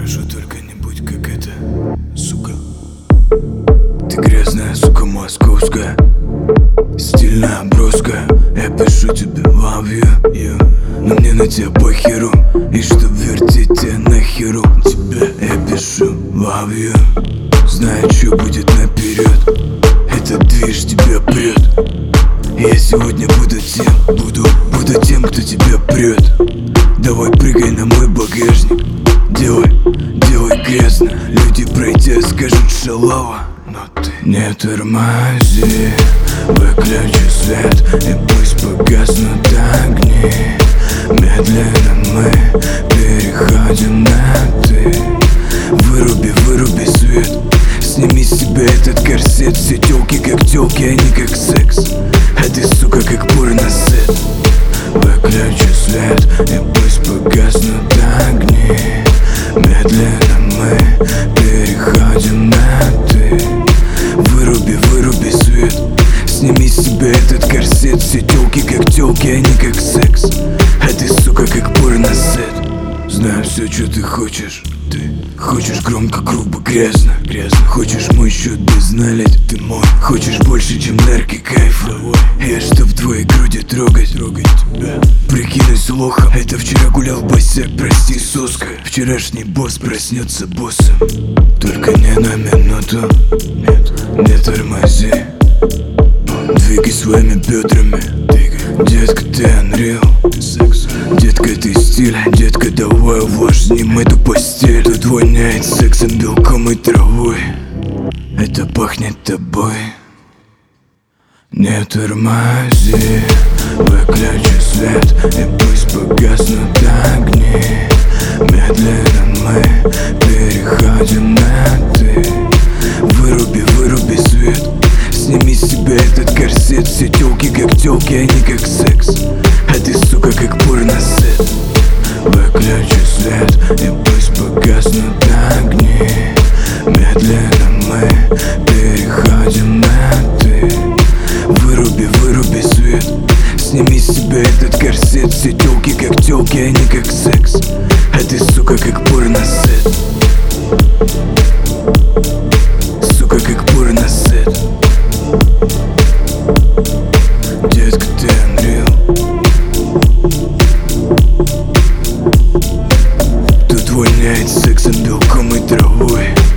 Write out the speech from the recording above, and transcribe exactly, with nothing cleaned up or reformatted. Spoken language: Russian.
Прошу, только не будь как это, сука. Ты грязная, сука, московская, стильная, броская. Я пишу тебе love you, you. Но мне на тебя похеру. И чтоб вертеть тебя нахеру, тебя я пишу love you. Знаю, что будет наперед, этот движ тебя прет. Я сегодня буду тем, буду, буду тем, кто тебя прет. Давай прыгай на мой багажник, делай, делай грязно. Люди пройдя скажут шалава, но ты не тормози. Выключи свет и пусть погаснут огни. Медленно мы переходим на ты. Выруби, выруби свет, сними с себя этот корсет. Все тёлки как тёлки, они как секс, а ты, сука, как порносет. Выключи свет и пусть погаснут огни. Медленно мы переходим на ты. Выруби, выруби свет, сними с себя этот корсет. Все тёлки как тёлки, они как секс, а ты, сука, как порносет. Знаю все, что ты хочешь. Ты хочешь громко, грубо, грязно, грязно. Хочешь мой счет без налить, ты мой. Хочешь больше, чем нарки, кайф. Я чтоб твои груди трогать, трогать тебя. Прикинусь лохом, это вчера гулял босяк, прости, соска. Вчерашний босс проснется боссом. Только не на минуту, нет, не тормози. Двигай своими бедрами, двигай. Детка, ты unreal, ты секс. Детка, ты стиль, детка, давай увлажним эту постель. Тут воняет сексом, белком и травой. Это пахнет тобой. Не тормози, выключи свет и пусть погаснут огни. Медленно мы переходим на ты. Выруби, выруби свет, сними с себя этот корсет. Все тёлки как тёлки, они как секс, а ты, сука, как порносет. Выключи свет и пусть погаснут огни. Медленно мы переходим на ты. Выруби, выруби свет, сними с себя этот корсет. Все тёлки как тёлки, они как секс, а ты, сука, как порносет. Сука, как порносет. Детка, ты unreal. Тут воняет сексом, белком и травой.